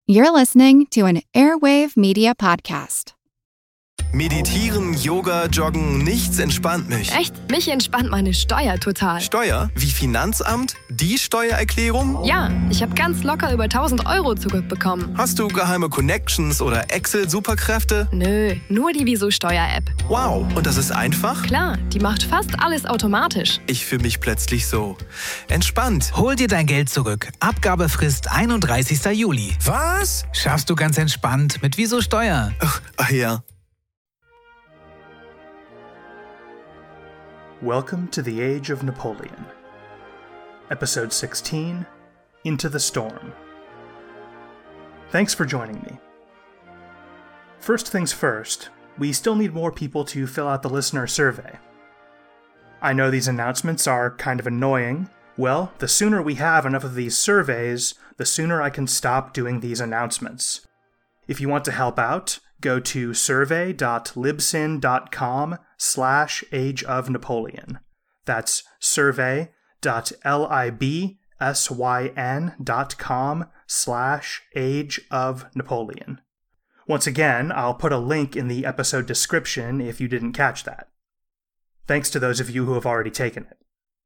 You're listening to an Airwave Media Podcast. Meditieren, Yoga, Joggen, nichts entspannt mich. Echt? Mich entspannt meine Steuer total. Steuer? Wie Finanzamt? Die Steuererklärung? Ja, ich habe ganz locker über 1.000 Euro zurückbekommen. Hast du geheime Connections oder Excel-Superkräfte? Nö, nur die Wieso-Steuer-App. Wow, und das ist einfach? Klar, die macht fast alles automatisch. Ich fühle mich plötzlich so entspannt. Hol dir dein Geld zurück. Abgabefrist 31. Juli. Was? Schaffst du ganz entspannt mit Wieso Steuer. Ach ja. Welcome to the Age of Napoleon. Episode 16, Into the Storm. Thanks for joining me. First things first, we still need more people to fill out the listener survey. I know these announcements are kind of annoying. Well, the sooner we have enough of these surveys, the sooner I can stop doing these announcements. If you want to help out, go to survey.libsyn.com/ageofnapoleon. That's survey.libsyn.com/ageofnapoleon. Once again, I'll put a link in the episode description if you didn't catch that. Thanks to those of you who have already taken it.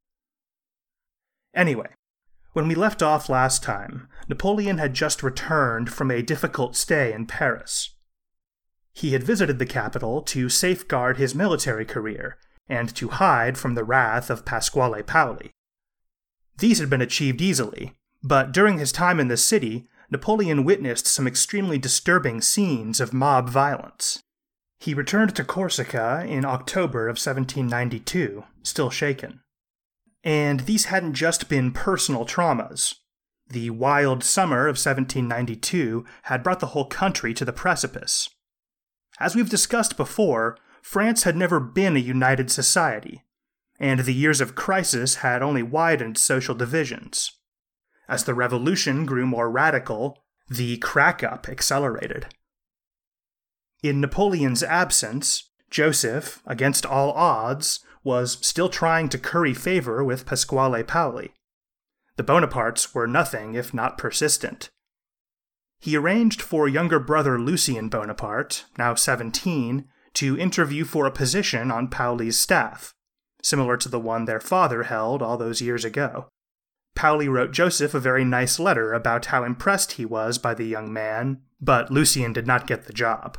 Anyway, when we left off last time, Napoleon had just returned from a difficult stay in Paris. He had visited the capital to safeguard his military career and to hide from the wrath of Pasquale Paoli. These had been achieved easily, but during his time in the city, Napoleon witnessed some extremely disturbing scenes of mob violence. He returned to Corsica in October of 1792, still shaken. And these hadn't just been personal traumas. The wild summer of 1792 had brought the whole country to the precipice. As we've discussed before, France had never been a united society, and the years of crisis had only widened social divisions. As the revolution grew more radical, the crack-up accelerated. In Napoleon's absence, Joseph, against all odds, was still trying to curry favor with Pasquale Paoli. The Bonapartes were nothing if not persistent. He arranged for younger brother Lucien Bonaparte, now 17, to interview for a position on Paoli's staff, similar to the one their father held all those years ago. Paoli wrote Joseph a very nice letter about how impressed he was by the young man, but Lucien did not get the job.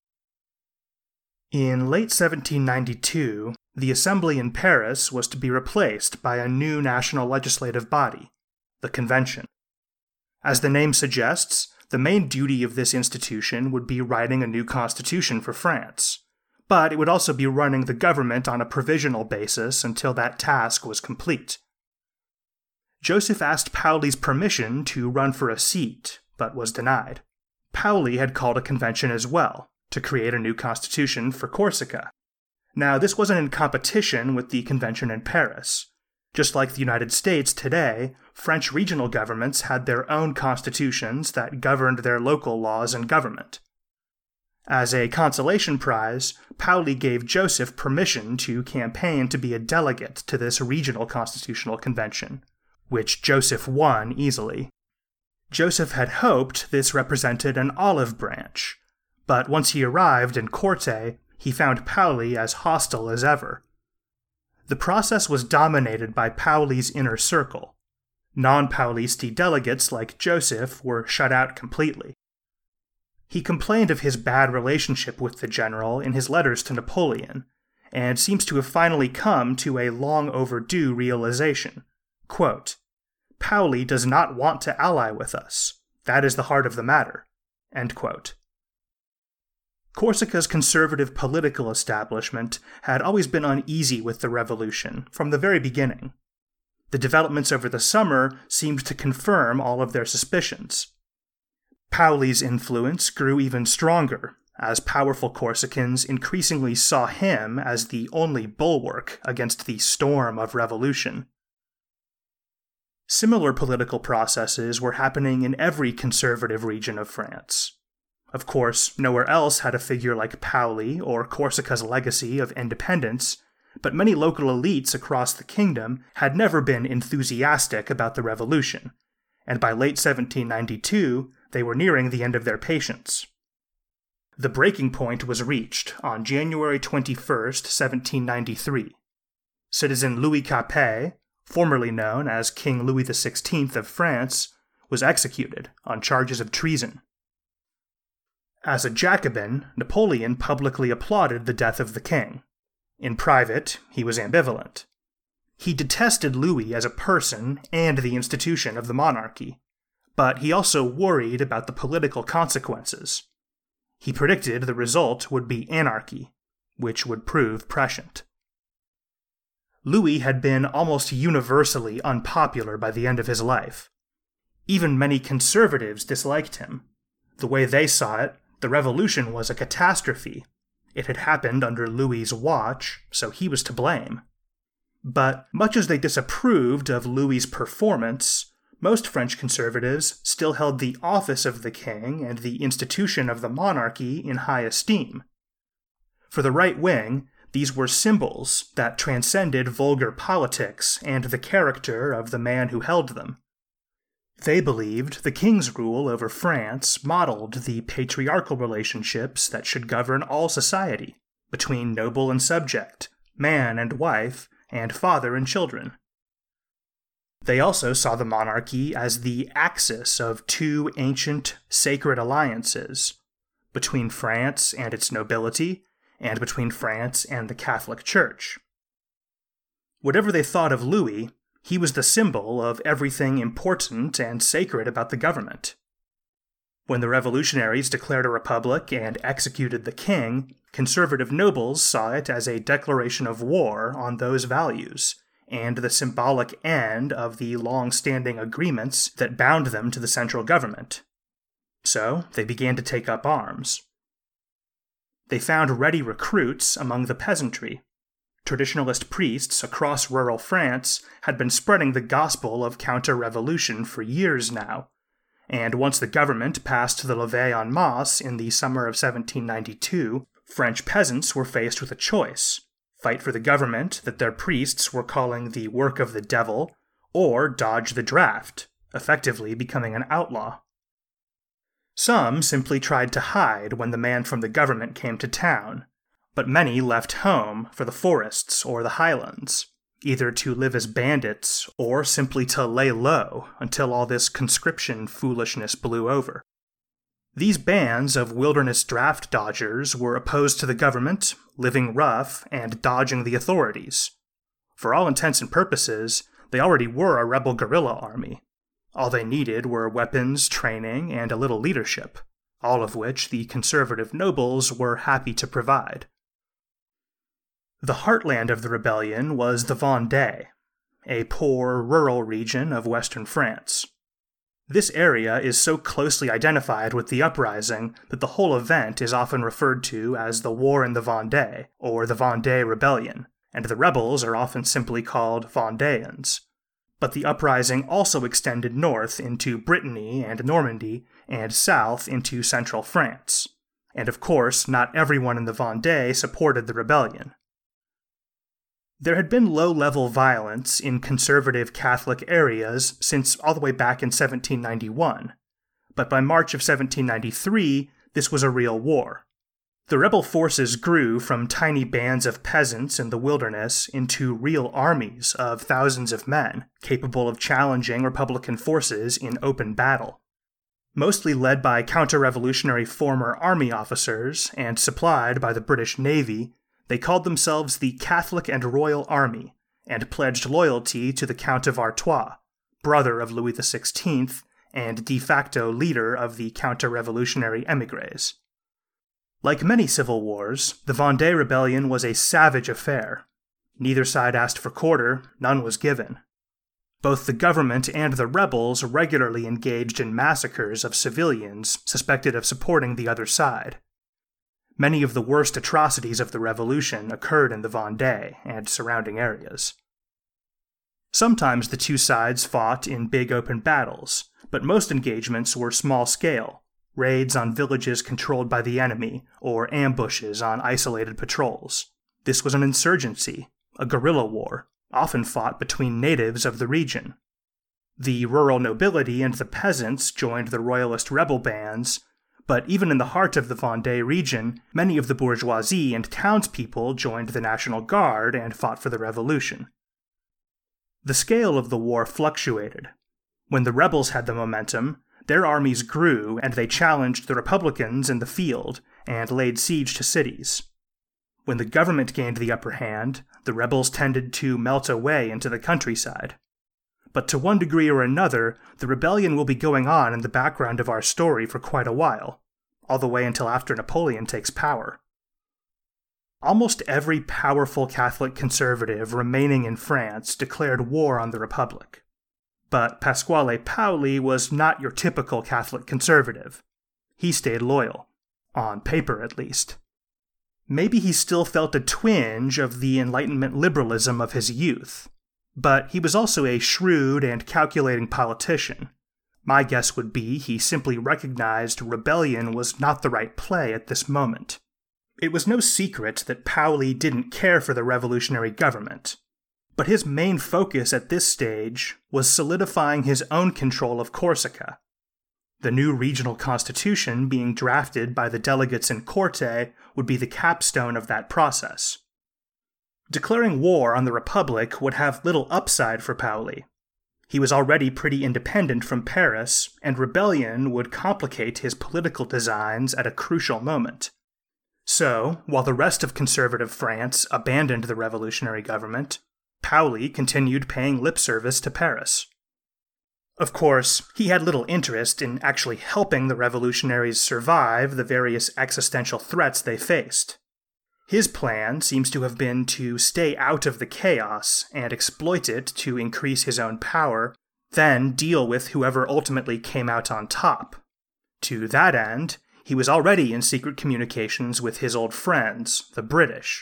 In late 1792, the Assembly in Paris was to be replaced by a new national legislative body, the Convention. As the name suggests, the main duty of this institution would be writing a new constitution for France, but it would also be running the government on a provisional basis until that task was complete. Joseph asked Paoli's permission to run for a seat, but was denied. Paoli had called a convention as well, to create a new constitution for Corsica. Now, this wasn't in competition with the convention in Paris. Just like the United States today, French regional governments had their own constitutions that governed their local laws and government. As a consolation prize, Paoli gave Joseph permission to campaign to be a delegate to this regional constitutional convention, which Joseph won easily. Joseph had hoped this represented an olive branch, but once he arrived in Corte, he found Paoli as hostile as ever. The process was dominated by Paoli's inner circle. Non-Paolisti delegates like Joseph were shut out completely. He complained of his bad relationship with the general in his letters to Napoleon, and seems to have finally come to a long-overdue realization. Quote, "Paoli does not want to ally with us. That is the heart of the matter." End quote. Corsica's conservative political establishment had always been uneasy with the revolution from the very beginning. The developments over the summer seemed to confirm all of their suspicions. Paoli's influence grew even stronger, as powerful Corsicans increasingly saw him as the only bulwark against the storm of revolution. Similar political processes were happening in every conservative region of France. Of course, nowhere else had a figure like Paoli or Corsica's legacy of independence, but many local elites across the kingdom had never been enthusiastic about the revolution, and by late 1792, they were nearing the end of their patience. The breaking point was reached on January 21st, 1793. Citizen Louis Capet, formerly known as King Louis XVI of France, was executed on charges of treason. As a Jacobin, Napoleon publicly applauded the death of the king. In private, he was ambivalent. He detested Louis as a person and the institution of the monarchy, but he also worried about the political consequences. He predicted the result would be anarchy, which would prove prescient. Louis had been almost universally unpopular by the end of his life. Even many conservatives disliked him. The way they saw it, the revolution was a catastrophe. It had happened under Louis's watch, so he was to blame. But much as they disapproved of Louis's performance, most French conservatives still held the office of the king and the institution of the monarchy in high esteem. For the right wing, these were symbols that transcended vulgar politics and the character of the man who held them. They believed the king's rule over France modeled the patriarchal relationships that should govern all society, between noble and subject, man and wife, and father and children. They also saw the monarchy as the axis of two ancient, sacred alliances, between France and its nobility, and between France and the Catholic Church. Whatever they thought of Louis, he was the symbol of everything important and sacred about the government. When the revolutionaries declared a republic and executed the king, conservative nobles saw it as a declaration of war on those values, and the symbolic end of the long-standing agreements that bound them to the central government. So they began to take up arms. They found ready recruits among the peasantry. Traditionalist priests across rural France had been spreading the gospel of counter-revolution for years now, and once the government passed the Levée en masse in the summer of 1792, French peasants were faced with a choice: fight for the government that their priests were calling the work of the devil, or dodge the draft, effectively becoming an outlaw. Some simply tried to hide when the man from the government came to town, but many left home for the forests or the highlands, either to live as bandits or simply to lay low until all this conscription foolishness blew over. These bands of wilderness draft dodgers were opposed to the government, living rough, and dodging the authorities. For all intents and purposes, they already were a rebel guerrilla army. All they needed were weapons, training, and a little leadership, all of which the conservative nobles were happy to provide. The heartland of the rebellion was the Vendée, a poor, rural region of western France. This area is so closely identified with the uprising that the whole event is often referred to as the War in the Vendée, or the Vendée Rebellion, and the rebels are often simply called Vendéans. But the uprising also extended north into Brittany and Normandy, and south into central France. And of course, not everyone in the Vendée supported the rebellion. There had been low-level violence in conservative Catholic areas since all the way back in 1791, but by March of 1793, this was a real war. The rebel forces grew from tiny bands of peasants in the wilderness into real armies of thousands of men, capable of challenging Republican forces in open battle. Mostly led by counter-revolutionary former army officers and supplied by the British Navy, they called themselves the Catholic and Royal Army, and pledged loyalty to the Count of Artois, brother of Louis XVI, and de facto leader of the counter-revolutionary émigrés. Like many civil wars, the Vendée Rebellion was a savage affair. Neither side asked for quarter, none was given. Both the government and the rebels regularly engaged in massacres of civilians suspected of supporting the other side. Many of the worst atrocities of the revolution occurred in the Vendée and surrounding areas. Sometimes the two sides fought in big open battles, but most engagements were small-scale, raids on villages controlled by the enemy, or ambushes on isolated patrols. This was an insurgency, a guerrilla war, often fought between natives of the region. The rural nobility and the peasants joined the royalist rebel bands, but even in the heart of the Vendée region, many of the bourgeoisie and townspeople joined the National Guard and fought for the revolution. The scale of the war fluctuated. When the rebels had the momentum, their armies grew and they challenged the Republicans in the field and laid siege to cities. When the government gained the upper hand, the rebels tended to melt away into the countryside. But to one degree or another, the rebellion will be going on in the background of our story for quite a while, all the way until after Napoleon takes power. Almost every powerful Catholic conservative remaining in France declared war on the Republic. But Pasquale Paoli was not your typical Catholic conservative. He stayed loyal, on paper at least. Maybe he still felt a twinge of the Enlightenment liberalism of his youth, but he was also a shrewd and calculating politician. My guess would be he simply recognized rebellion was not the right play at this moment. It was no secret that Paoli didn't care for the revolutionary government, but his main focus at this stage was solidifying his own control of Corsica. The new regional constitution being drafted by the delegates in Corte would be the capstone of that process. Declaring war on the Republic would have little upside for Paoli. He was already pretty independent from Paris, and rebellion would complicate his political designs at a crucial moment. So, while the rest of conservative France abandoned the revolutionary government, Paoli continued paying lip service to Paris. Of course, he had little interest in actually helping the revolutionaries survive the various existential threats they faced. His plan seems to have been to stay out of the chaos and exploit it to increase his own power, then deal with whoever ultimately came out on top. To that end, he was already in secret communications with his old friends, the British.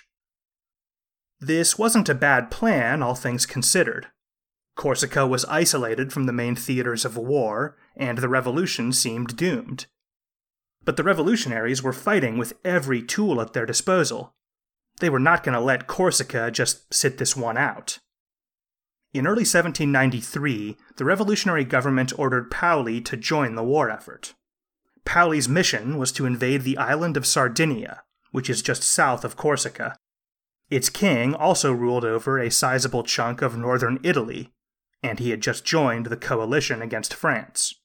This wasn't a bad plan, all things considered. Corsica was isolated from the main theaters of war, and the revolution seemed doomed. But the revolutionaries were fighting with every tool at their disposal. They were not going to let Corsica just sit this one out. In early 1793, the revolutionary government ordered Paoli to join the war effort. Paoli's mission was to invade the island of Sardinia, which is just south of Corsica. Its king also ruled over a sizable chunk of northern Italy, and he had just joined the coalition against France.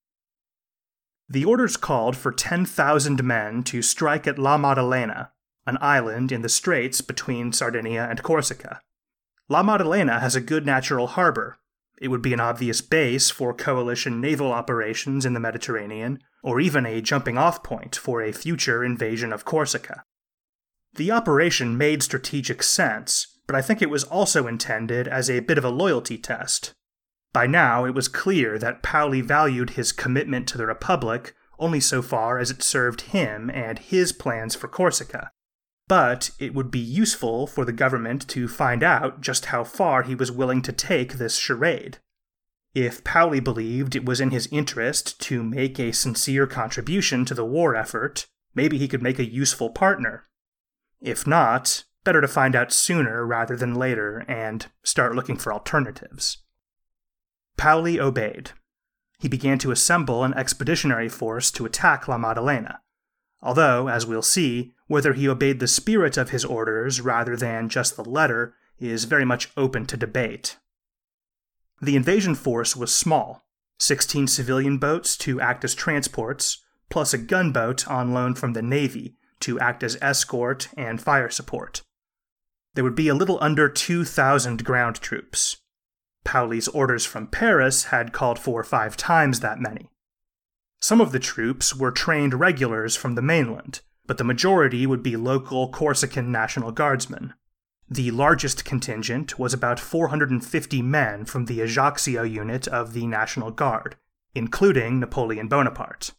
The orders called for 10,000 men to strike at La Maddalena, an island in the straits between Sardinia and Corsica. La Maddalena has a good natural harbor. It would be an obvious base for coalition naval operations in the Mediterranean, or even a jumping-off point for a future invasion of Corsica. The operation made strategic sense, but I think it was also intended as a bit of a loyalty test. By now, it was clear that Paoli valued his commitment to the Republic only so far as it served him and his plans for Corsica. But it would be useful for the government to find out just how far he was willing to take this charade. If Paoli believed it was in his interest to make a sincere contribution to the war effort, maybe he could make a useful partner. If not, better to find out sooner rather than later and start looking for alternatives. Paoli obeyed. He began to assemble an expeditionary force to attack La Maddalena, although, as we'll see, whether he obeyed the spirit of his orders rather than just the letter is very much open to debate. The invasion force was small, 16 civilian boats to act as transports, plus a gunboat on loan from the Navy to act as escort and fire support. There would be a little under 2,000 ground troops. Paoli's orders from Paris had called for 5 times that many. Some of the troops were trained regulars from the mainland, but the majority would be local Corsican National Guardsmen. The largest contingent was about 450 men from the Ajaccio unit of the National Guard, including Napoleon Bonaparte.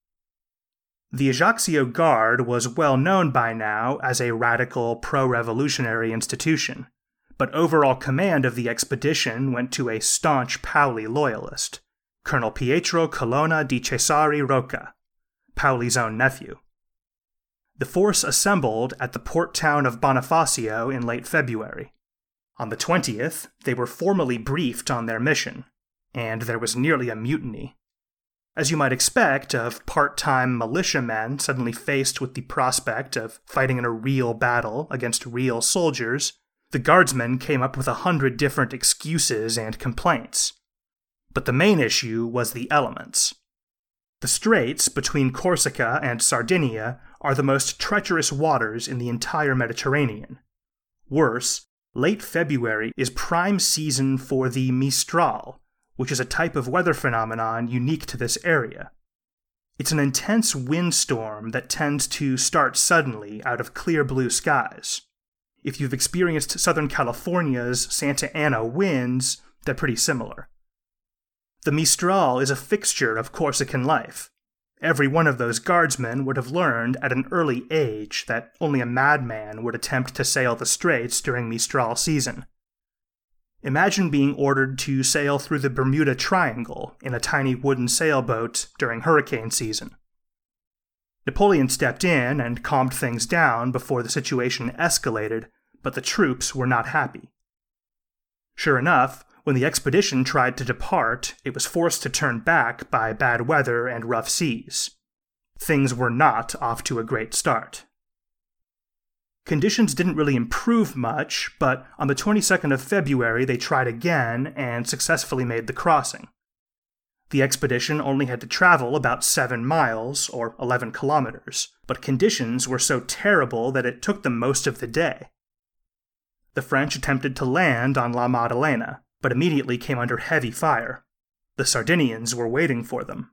The Ajaccio Guard was well known by now as a radical pro-revolutionary institution, but overall command of the expedition went to a staunch Paoli loyalist, Colonel Pietro Colonna di Cesare Rocca, Paoli's own nephew. The force assembled at the port town of Bonifacio in late February. On the 20th, they were formally briefed on their mission. and there was nearly a mutiny. As you might expect of part-time militiamen suddenly faced with the prospect of fighting in a real battle against real soldiers, the guardsmen came up with 100 different excuses and complaints. But the main issue was the elements. The straits between Corsica and Sardinia are the most treacherous waters in the entire Mediterranean. Worse, late February is prime season for the Mistral, which is a type of weather phenomenon unique to this area. It's an intense windstorm that tends to start suddenly out of clear blue skies. If you've experienced Southern California's Santa Ana winds, they're pretty similar. The Mistral is a fixture of Corsican life. Every one of those guardsmen would have learned at an early age that only a madman would attempt to sail the straits during Mistral season. Imagine being ordered to sail through the Bermuda Triangle in a tiny wooden sailboat during hurricane season. Napoleon stepped in and calmed things down before the situation escalated, but the troops were not happy. Sure enough, when the expedition tried to depart, it was forced to turn back by bad weather and rough seas. Things were not off to a great start. Conditions didn't really improve much, but on the 22nd of February they tried again and successfully made the crossing. The expedition only had to travel about 7 miles, or 11 kilometers, but conditions were so terrible that it took them most of the day. The French attempted to land on La Maddalena, but immediately came under heavy fire. The Sardinians were waiting for them.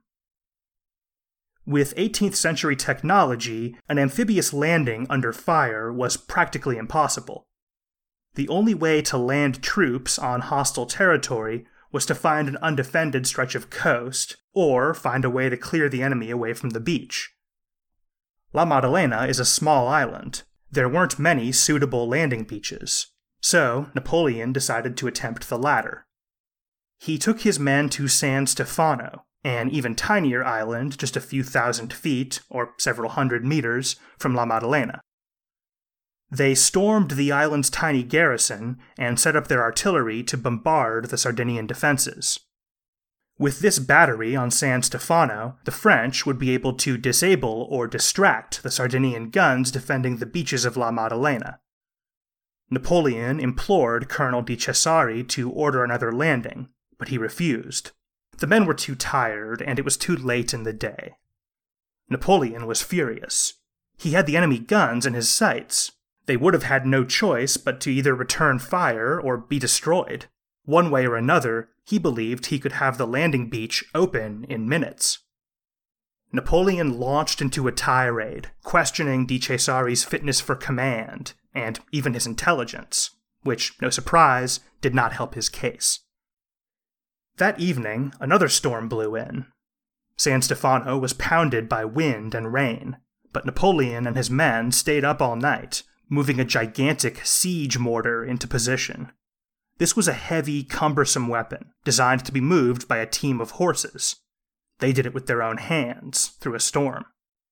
With 18th century technology, an amphibious landing under fire was practically impossible. The only way to land troops on hostile territory was to find an undefended stretch of coast, or find a way to clear the enemy away from the beach. La Maddalena is a small island. There weren't many suitable landing beaches, so Napoleon decided to attempt the latter. He took his men to San Stefano, an even tinier island just a few thousand feet, or several hundred meters, from La Maddalena. They stormed the island's tiny garrison and set up their artillery to bombard the Sardinian defenses. With this battery on San Stefano, the French would be able to disable or distract the Sardinian guns defending the beaches of La Maddalena. Napoleon implored Colonel di Cesare to order another landing, but he refused. The men were too tired, and it was too late in the day. Napoleon was furious. He had the enemy guns in his sights. They would have had no choice but to either return fire or be destroyed. One way or another, he believed he could have the landing beach open in minutes. Napoleon launched into a tirade, questioning di Cesare's fitness for command, and even his intelligence, which, no surprise, did not help his case. That evening, another storm blew in. San Stefano was pounded by wind and rain, but Napoleon and his men stayed up all night, moving a gigantic siege mortar into position. This was a heavy, cumbersome weapon, designed to be moved by a team of horses. They did it with their own hands, through a storm.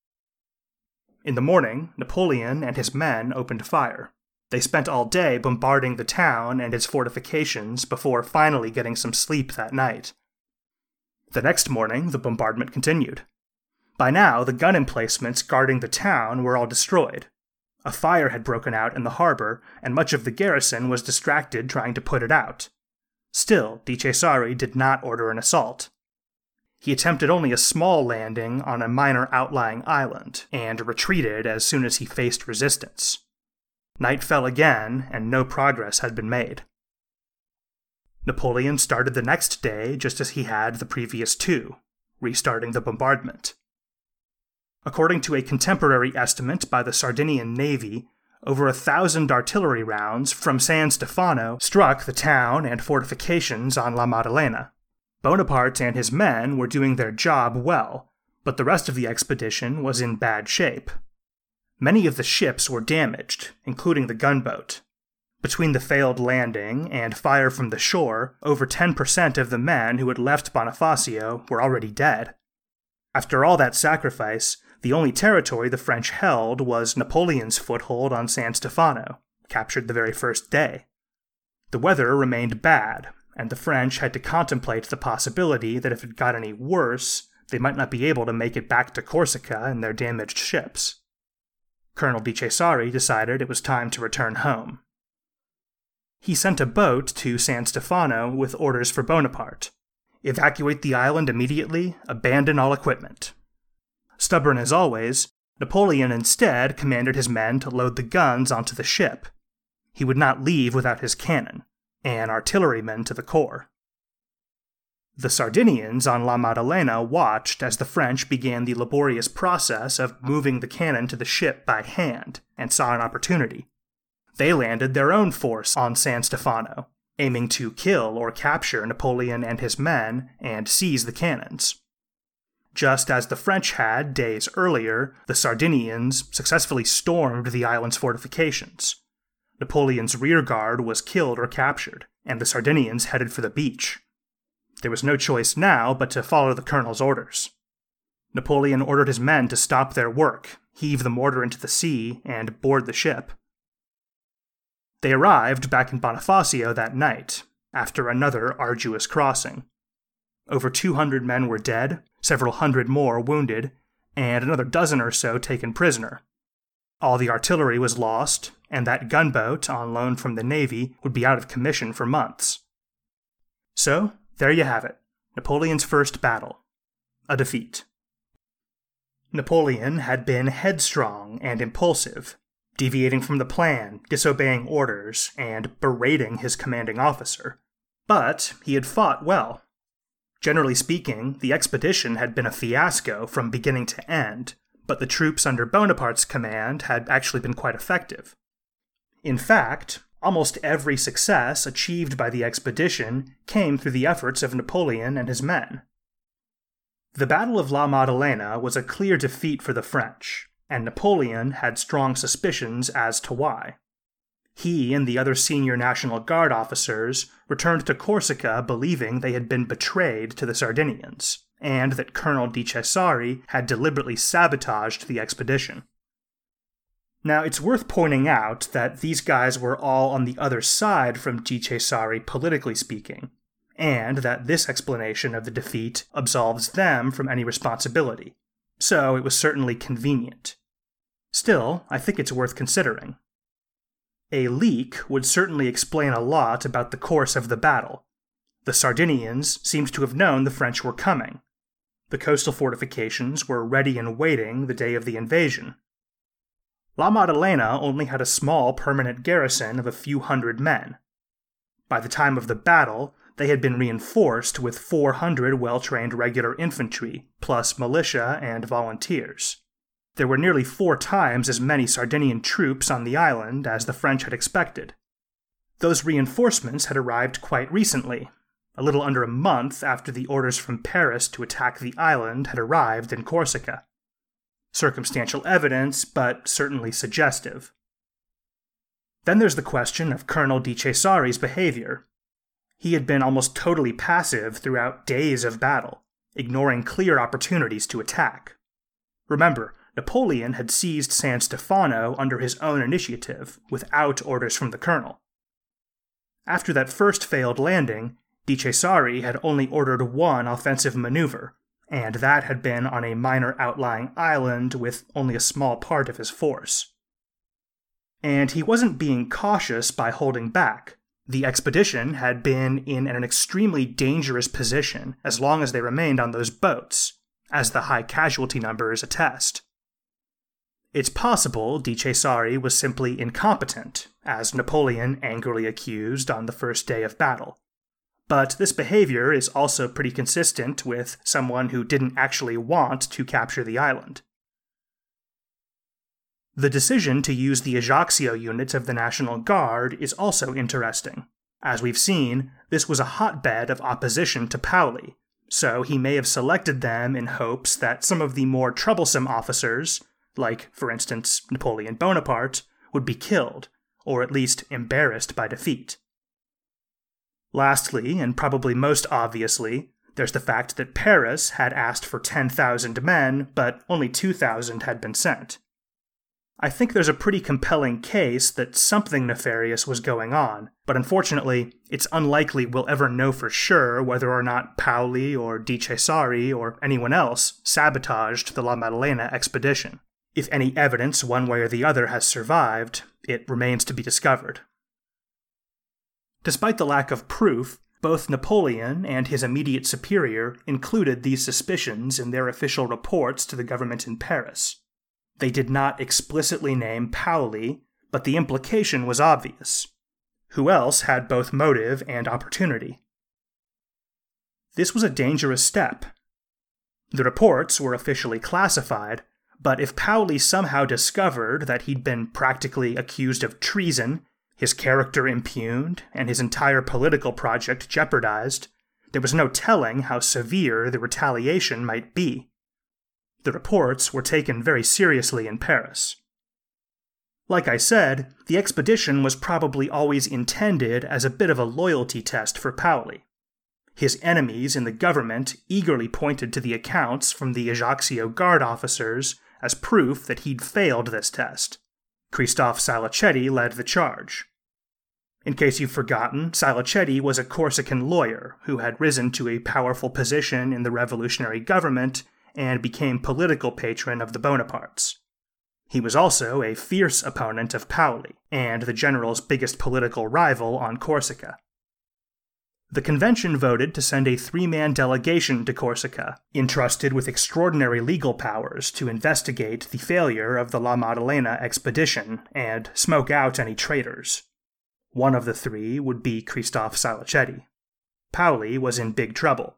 In the morning, Napoleon and his men opened fire. They spent all day bombarding the town and its fortifications before finally getting some sleep that night. The next morning, the bombardment continued. By now, the gun emplacements guarding the town were all destroyed. A fire had broken out in the harbor, and much of the garrison was distracted trying to put it out. Still, di Cesare did not order an assault. He attempted only a small landing on a minor outlying island, and retreated as soon as he faced resistance. Night fell again, and no progress had been made. Napoleon started the next day just as he had the previous two, restarting the bombardment. According to a contemporary estimate by the Sardinian Navy, over 1,000 artillery rounds from San Stefano struck the town and fortifications on La Maddalena. Bonaparte and his men were doing their job well, but the rest of the expedition was in bad shape. Many of the ships were damaged, including the gunboat. Between the failed landing and fire from the shore, over 10% of the men who had left Bonifacio were already dead. After all that sacrifice, the only territory the French held was Napoleon's foothold on San Stefano, captured the very first day. The weather remained bad, and the French had to contemplate the possibility that if it got any worse, they might not be able to make it back to Corsica in their damaged ships. Colonel Di Cesare decided it was time to return home. He sent a boat to San Stefano with orders for Bonaparte. Evacuate the island immediately, abandon all equipment. Stubborn as always, Napoleon instead commanded his men to load the guns onto the ship. He would not leave without his cannon, and artillerymen to the corps. The Sardinians on La Maddalena watched as the French began the laborious process of moving the cannon to the ship by hand, and saw an opportunity. They landed their own force on San Stefano, aiming to kill or capture Napoleon and his men and seize the cannons. Just as the French had days earlier, the Sardinians successfully stormed the island's fortifications. Napoleon's rearguard was killed or captured, and the Sardinians headed for the beach. There was no choice now but to follow the colonel's orders. Napoleon ordered his men to stop their work, heave the mortar into the sea, and board the ship. They arrived back in Bonifacio that night, after another arduous crossing. Over 200 men were dead, several hundred more wounded, and another dozen or so taken prisoner. All the artillery was lost, and that gunboat, on loan from the Navy, would be out of commission for months. So, there you have it, Napoleon's first battle. A defeat. Napoleon had been headstrong and impulsive, deviating from the plan, disobeying orders, and berating his commanding officer. But he had fought well. Generally speaking, the expedition had been a fiasco from beginning to end, but the troops under Bonaparte's command had actually been quite effective. In fact, almost every success achieved by the expedition came through the efforts of Napoleon and his men. The Battle of La Maddalena was a clear defeat for the French, and Napoleon had strong suspicions as to why. He and the other senior National Guard officers returned to Corsica believing they had been betrayed to the Sardinians, and that Colonel Di Cesare had deliberately sabotaged the expedition. Now, it's worth pointing out that these guys were all on the other side from Di Cesare politically speaking, and that this explanation of the defeat absolves them from any responsibility, so it was certainly convenient. Still, I think it's worth considering. A leak would certainly explain a lot about the course of the battle. The Sardinians seemed to have known the French were coming. The coastal fortifications were ready and waiting the day of the invasion. La Maddalena only had a small permanent garrison of a few hundred men. By the time of the battle, they had been reinforced with 400 well-trained regular infantry, plus militia and volunteers. There were nearly 4 times as many Sardinian troops on the island as the French had expected. Those reinforcements had arrived quite recently, a little under a month after the orders from Paris to attack the island had arrived in Corsica. Circumstantial evidence, but certainly suggestive. Then there's the question of Colonel Di Cesare's behavior. He had been almost totally passive throughout days of battle, ignoring clear opportunities to attack. Remember, Napoleon had seized San Stefano under his own initiative, without orders from the colonel. After that first failed landing, Di Cesare had only ordered one offensive maneuver, and that had been on a minor outlying island with only a small part of his force. And he wasn't being cautious by holding back. The expedition had been in an extremely dangerous position as long as they remained on those boats, as the high casualty numbers attest. It's possible Di Cesare was simply incompetent, as Napoleon angrily accused on the first day of battle. But this behavior is also pretty consistent with someone who didn't actually want to capture the island. The decision to use the Ajaccio units of the National Guard is also interesting. As we've seen, this was a hotbed of opposition to Paoli, so he may have selected them in hopes that some of the more troublesome officers, like, for instance, Napoleon Bonaparte, would be killed, or at least embarrassed by defeat. Lastly, and probably most obviously, there's the fact that Paris had asked for 10,000 men, but only 2,000 had been sent. I think there's a pretty compelling case that something nefarious was going on, but unfortunately, it's unlikely we'll ever know for sure whether or not Paoli or Di Cesare or anyone else sabotaged the La Maddalena expedition. If any evidence one way or the other has survived, it remains to be discovered. Despite the lack of proof, both Napoleon and his immediate superior included these suspicions in their official reports to the government in Paris. They did not explicitly name Paoli, but the implication was obvious. Who else had both motive and opportunity? This was a dangerous step. The reports were officially classified, but if Paoli somehow discovered that he'd been practically accused of treason, his character impugned, and his entire political project jeopardized, there was no telling how severe the retaliation might be. The reports were taken very seriously in Paris. Like I said, the expedition was probably always intended as a bit of a loyalty test for Paoli. His enemies in the government eagerly pointed to the accounts from the Ajaccio Guard officers as proof that he'd failed this test. Christophe Salicetti led the charge. In case you've forgotten, Salicetti was a Corsican lawyer who had risen to a powerful position in the revolutionary government and became political patron of the Bonapartes. He was also a fierce opponent of Paoli, and the general's biggest political rival on Corsica. The convention voted to send a 3-man delegation to Corsica, entrusted with extraordinary legal powers to investigate the failure of the La Maddalena expedition and smoke out any traitors. One of the 3 would be Christophe Salicetti. Paoli was in big trouble.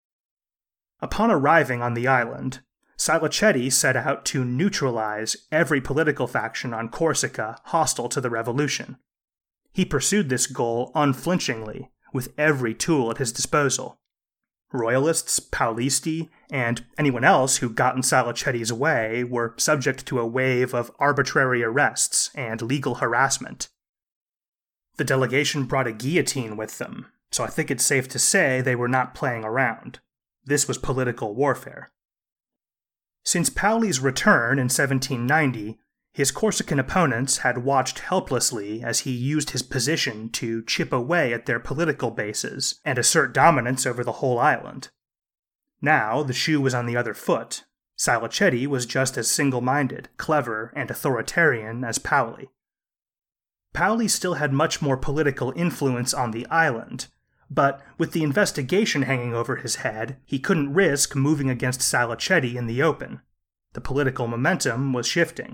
Upon arriving on the island, Salicetti set out to neutralize every political faction on Corsica hostile to the revolution. He pursued this goal unflinchingly, with every tool at his disposal. Royalists, Paolisti, and anyone else who got in Salicetti's way were subject to a wave of arbitrary arrests and legal harassment. The delegation brought a guillotine with them, so I think it's safe to say they were not playing around. This was political warfare. Since Paoli's return in 1790, his Corsican opponents had watched helplessly as he used his position to chip away at their political bases and assert dominance over the whole island. Now, the shoe was on the other foot. Salicetti was just as single-minded, clever, and authoritarian as Paoli. Paoli still had much more political influence on the island, but with the investigation hanging over his head, he couldn't risk moving against Salicetti in the open. The political momentum was shifting.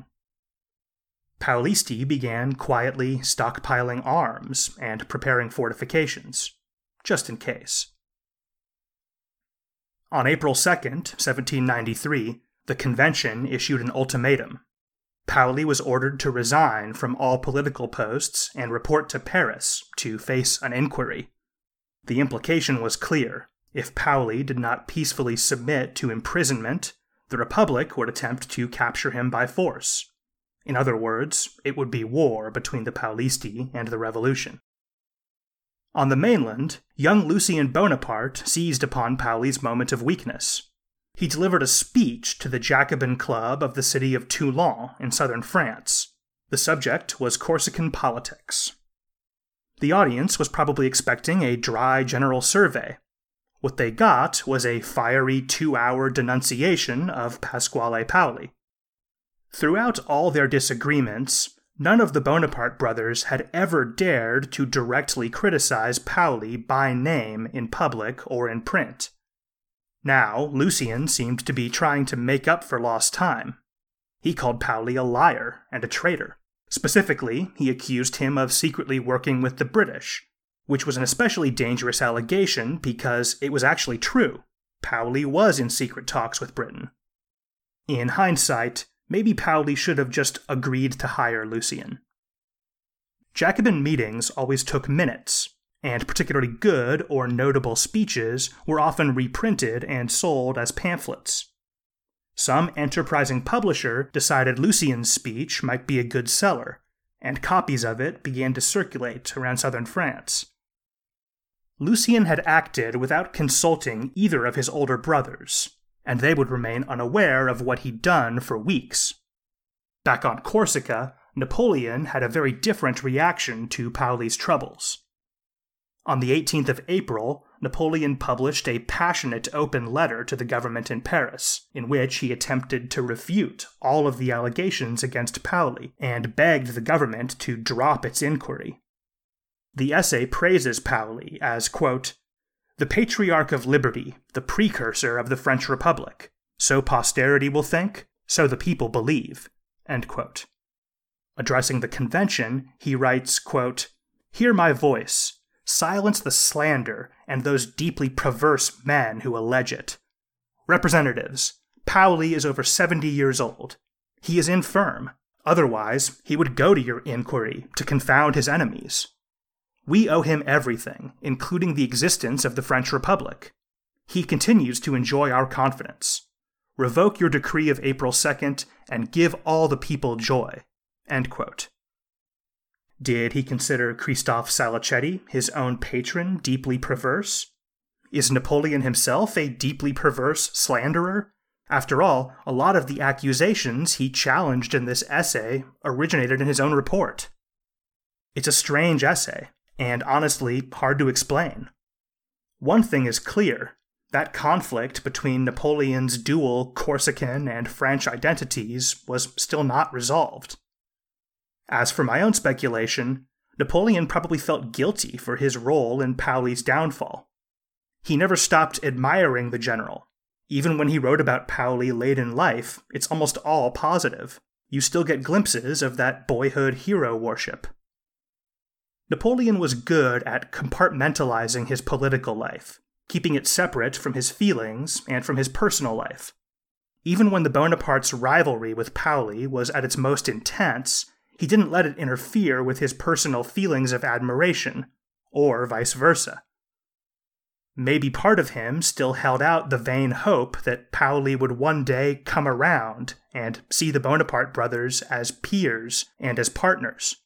Paolisti began quietly stockpiling arms and preparing fortifications, just in case. On April 2nd, 1793, the convention issued an ultimatum. Paoli was ordered to resign from all political posts and report to Paris to face an inquiry. The implication was clear. If Paoli did not peacefully submit to imprisonment, the Republic would attempt to capture him by force. In other words, it would be war between the Paolisti and the revolution. On the mainland, young Lucien Bonaparte seized upon Paoli's moment of weakness. He delivered a speech to the Jacobin Club of the city of Toulon in southern France. The subject was Corsican politics. The audience was probably expecting a dry general survey. What they got was a fiery 2-hour denunciation of Pasquale Paoli. Throughout all their disagreements, none of the Bonaparte brothers had ever dared to directly criticize Paoli by name in public or in print. Now, Lucien seemed to be trying to make up for lost time. He called Paoli a liar and a traitor. Specifically, he accused him of secretly working with the British, which was an especially dangerous allegation because it was actually true. Paoli was in secret talks with Britain. In hindsight, maybe Paoli should have just agreed to hire Lucien. Jacobin meetings always took minutes, and particularly good or notable speeches were often reprinted and sold as pamphlets. Some enterprising publisher decided Lucien's speech might be a good seller, and copies of it began to circulate around southern France. Lucien had acted without consulting either of his older brothers, and they would remain unaware of what he'd done for weeks. Back on Corsica, Napoleon had a very different reaction to Paoli's troubles. On the 18th of April, Napoleon published a passionate open letter to the government in Paris, in which he attempted to refute all of the allegations against Paoli and begged the government to drop its inquiry. The essay praises Paoli as, quote, "the patriarch of liberty, the precursor of the French Republic. So posterity will think, so the people believe," end quote. Addressing the convention, he writes, quote, "Hear my voice. Silence the slander and those deeply perverse men who allege it. Representatives, Paoli is over 70 years old. He is infirm. Otherwise, he would go to your inquiry to confound his enemies. We owe him everything, including the existence of the French Republic. He continues to enjoy our confidence. Revoke your decree of April 2nd and give all the people joy," end quote. Did he consider Christophe Salicetti, his own patron, deeply perverse? Is Napoleon himself a deeply perverse slanderer? After all, a lot of the accusations he challenged in this essay originated in his own report. It's a strange essay, and honestly hard to explain. One thing is clear: that conflict between Napoleon's dual Corsican and French identities was still not resolved. As for my own speculation, Napoleon probably felt guilty for his role in Paoli's downfall. He never stopped admiring the general. Even when he wrote about Paoli late in life, it's almost all positive. You still get glimpses of that boyhood hero worship. Napoleon was good at compartmentalizing his political life, keeping it separate from his feelings and from his personal life. Even when the Bonapartes' rivalry with Paoli was at its most intense, he didn't let it interfere with his personal feelings of admiration, or vice versa. Maybe part of him still held out the vain hope that Paoli would one day come around and see the Bonaparte brothers as peers and as partners.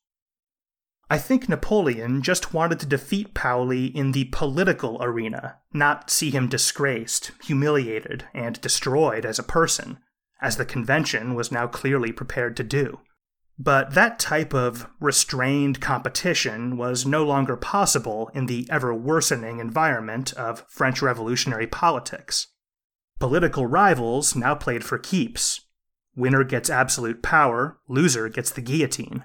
I think Napoleon just wanted to defeat Paoli in the political arena, not see him disgraced, humiliated, and destroyed as a person, as the convention was now clearly prepared to do. But that type of restrained competition was no longer possible in the ever-worsening environment of French revolutionary politics. Political rivals now played for keeps. Winner gets absolute power, loser gets the guillotine.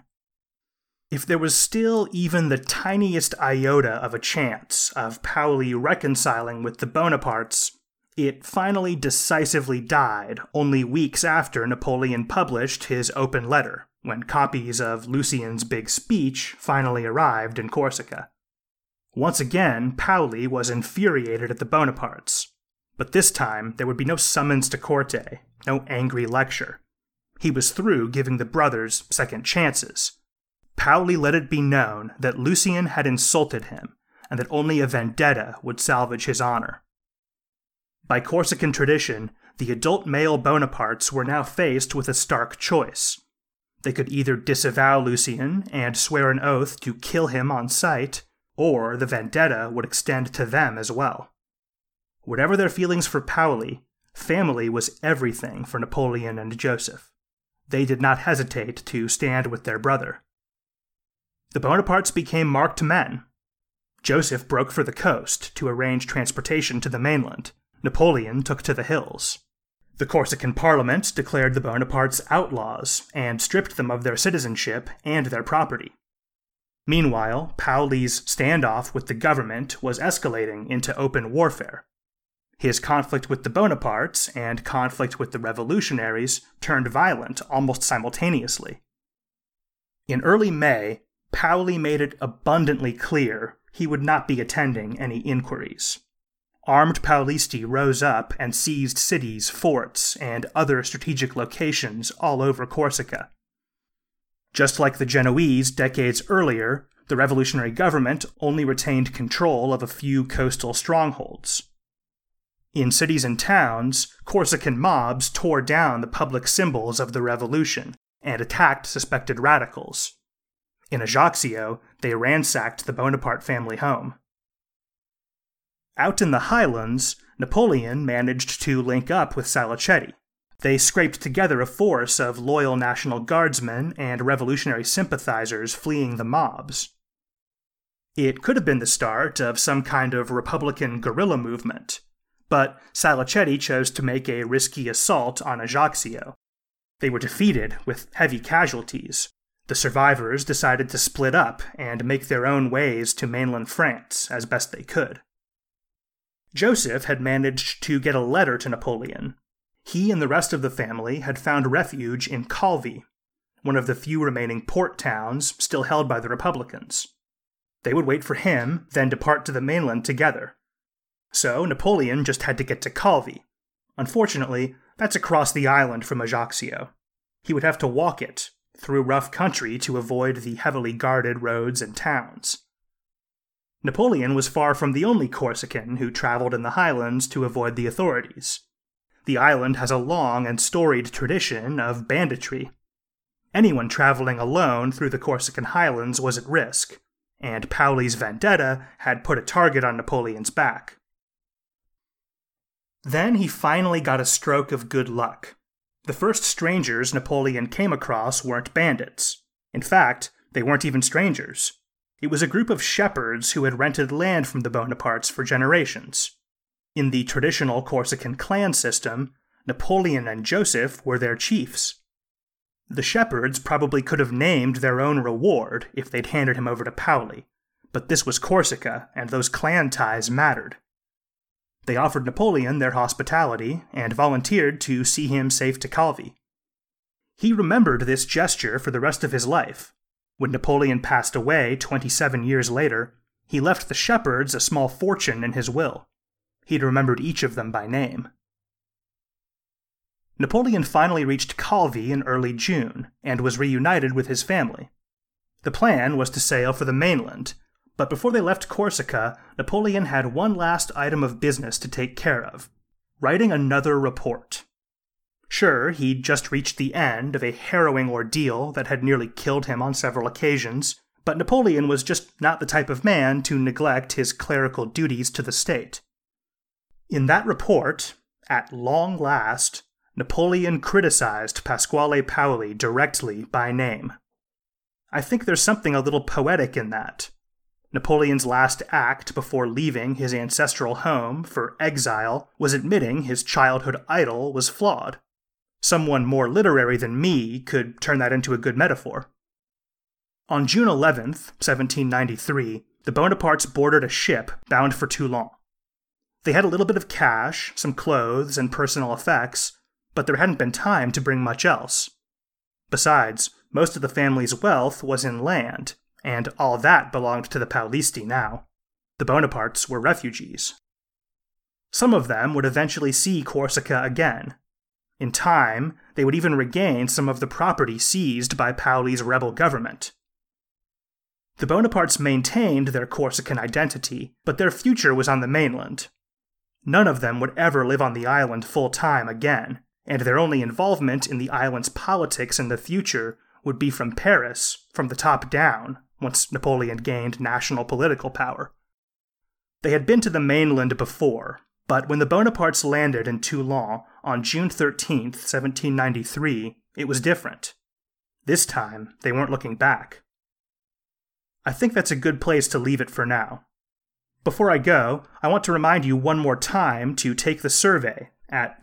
If there was still even the tiniest iota of a chance of Paoli reconciling with the Bonapartes, it finally decisively died only weeks after Napoleon published his open letter, when copies of Lucien's big speech finally arrived in Corsica. Once again, Paoli was infuriated at the Bonapartes, but this time there would be no summons to Corte, no angry lecture. He was through giving the brothers second chances. Paoli let it be known that Lucien had insulted him, and that only a vendetta would salvage his honor. By Corsican tradition, the adult male Bonapartes were now faced with a stark choice. They could either disavow Lucien and swear an oath to kill him on sight, or the vendetta would extend to them as well. Whatever their feelings for Paoli, family was everything for Napoleon and Joseph. They did not hesitate to stand with their brother. The Bonapartes became marked men. Joseph broke for the coast to arrange transportation to the mainland. Napoleon took to the hills. The Corsican parliament declared the Bonapartes outlaws and stripped them of their citizenship and their property. Meanwhile, Paoli's standoff with the government was escalating into open warfare. His conflict with the Bonapartes and conflict with the revolutionaries turned violent almost simultaneously. In early May, Paoli made it abundantly clear he would not be attending any inquiries. Armed Paolisti rose up and seized cities, forts, and other strategic locations all over Corsica. Just like the Genoese decades earlier, the revolutionary government only retained control of a few coastal strongholds. In cities and towns, Corsican mobs tore down the public symbols of the revolution and attacked suspected radicals. In Ajaccio, they ransacked the Bonaparte family home. Out in the highlands, Napoleon managed to link up with Salicetti, They scraped together a force of loyal National Guardsmen and revolutionary sympathizers fleeing the mobs. It could have been the start of some kind of Republican guerrilla movement, but Salicetti chose to make a risky assault on Ajaccio. They were defeated with heavy casualties. The survivors decided to split up and make their own ways to mainland France as best they could. Joseph had managed to get a letter to Napoleon. He and the rest of the family had found refuge in Calvi, one of the few remaining port towns still held by the Republicans. They would wait for him, then depart to the mainland together. So Napoleon just had to get to Calvi. Unfortunately, that's across the island from Ajaccio. He would have to walk it, through rough country to avoid the heavily guarded roads and towns. Napoleon was far from the only Corsican who traveled in the highlands to avoid the authorities. The island has a long and storied tradition of banditry. Anyone traveling alone through the Corsican highlands was at risk, and Pauli's vendetta had put a target on Napoleon's back. Then he finally got a stroke of good luck. The first strangers Napoleon came across weren't bandits. In fact, they weren't even strangers. It was a group of shepherds who had rented land from the Bonapartes for generations. In the traditional Corsican clan system, Napoleon and Joseph were their chiefs. The shepherds probably could have named their own reward if they'd handed him over to Pauli, but this was Corsica, and those clan ties mattered. They offered Napoleon their hospitality and volunteered to see him safe to Calvi. He remembered this gesture for the rest of his life. When Napoleon passed away 27 years later, he left the shepherds a small fortune in his will. He'd remembered each of them by name. Napoleon finally reached Calvi in early June and was reunited with his family. The plan was to sail for the mainland, but before they left Corsica, Napoleon had one last item of business to take care of: writing another report. Sure, he'd just reached the end of a harrowing ordeal that had nearly killed him on several occasions, but Napoleon was just not the type of man to neglect his clerical duties to the state. In that report, at long last, Napoleon criticized Pasquale Pauli directly by name. I think there's something a little poetic in that. Napoleon's last act before leaving his ancestral home for exile was admitting his childhood idol was flawed. Someone more literary than me could turn that into a good metaphor. On June 11th, 1793, the Bonapartes boarded a ship bound for Toulon. They had a little bit of cash, some clothes, and personal effects, but there hadn't been time to bring much else. Besides, most of the family's wealth was in land, and all that belonged to the Paulisti now. The Bonapartes were refugees. Some of them would eventually see Corsica again. In time, they would even regain some of the property seized by Pauli's rebel government. The Bonapartes maintained their Corsican identity, but their future was on the mainland. None of them would ever live on the island full-time again, and their only involvement in the island's politics in the future would be from Paris, from the top down, once Napoleon gained national political power. They had been to the mainland before, but when the Bonapartes landed in Toulon on June 13, 1793, it was different. This time, they weren't looking back. I think that's a good place to leave it for now. Before I go, I want to remind you one more time to take the survey at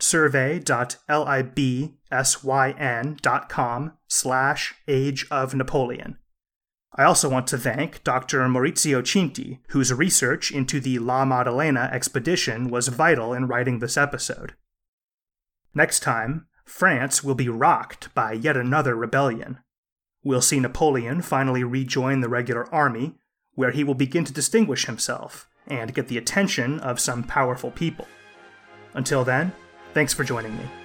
survey.libsyn.com/Age of Napoleon. I also want to thank Dr. Maurizio Cinti, whose research into the La Maddalena expedition was vital in writing this episode. Next time, France will be rocked by yet another rebellion. We'll see Napoleon finally rejoin the regular army, where he will begin to distinguish himself and get the attention of some powerful people. Until then, thanks for joining me.